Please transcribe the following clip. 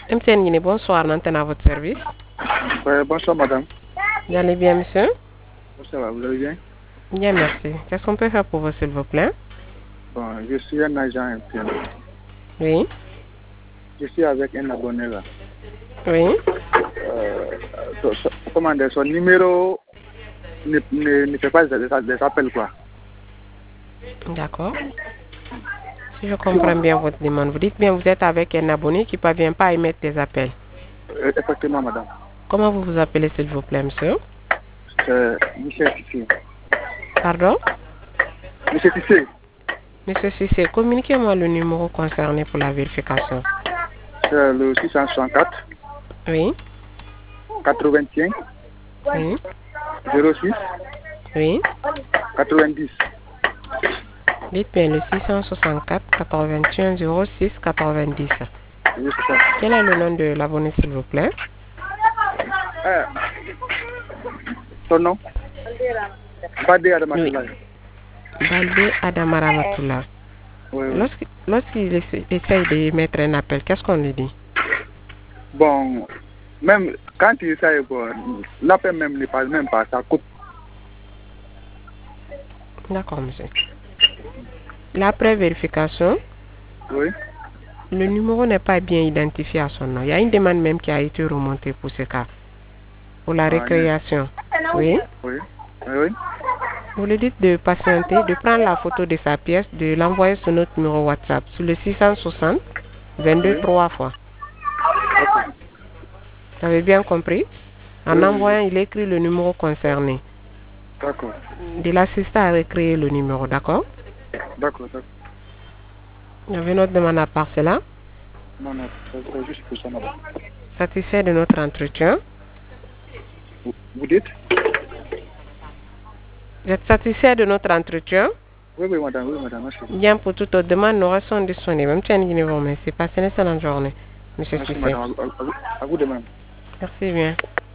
MTN Guinée, bonsoir, l'antenne à votre service. Bonsoir madame. Vous allez bien, monsieur? Bonsoir, vous allez bien? Bien, merci. Qu'est-ce qu'on peut faire pour vous, s'il vous plaît? Bon, je suis un agent MTN. Oui. Je suis avec un abonné là. Oui. Comment dire, son numéro ne fait pas des appels, quoi. D'accord. Si je comprends bien votre demande, vous dites bien vous êtes avec un abonné qui ne parvient pas à émettre des appels. Effectivement, madame. Comment vous vous appelez, s'il vous plaît, monsieur? Michel Tissé. Pardon? Michel Tissé. Monsieur Cissé, communiquez-moi le numéro concerné pour la vérification. Le 664. Oui. 81. Oui. 06. Oui. 90. Dites bien le 664 81 06 90. Oui, c'est ça. Quel est le nom de l'abonné, s'il vous plaît? Son nom? Badé Adamatullah. Balde Adamaramatullah. Oui, oui. Lorsqu'il essaye de mettre un appel, qu'est-ce qu'on lui dit? Bon, même quand il essaye, l'appel même ne passe même pas, ça coupe. D'accord, monsieur. L'après vérification, Oui. le numéro n'est pas bien identifié à son nom. Il y a une demande même qui a été remontée pour ce cas. Pour la récréation. Oui. Oui. Oui. Vous lui dites de patienter, de prendre la photo de sa pièce, de l'envoyer sur notre numéro WhatsApp, sur le 660 22 Oui. 3 fois. Vous avez bien compris? En Oui, envoyant, il écrit le numéro concerné. D'accord. De l'assister à recréer le numéro, d'accord? D'accord. Vous avez une autre demande à part cela? Non, c'est juste pour ça, madame. Satisfait de notre entretien? Vous dites? Vous êtes satisfait de notre entretien? Oui, madame, merci. Bien, pour toute autre demande, nous restons disponibles. Même si vous remercie. Passez une excellente journée, monsieur Merci, Cissé. madame. À vous de même. Merci bien.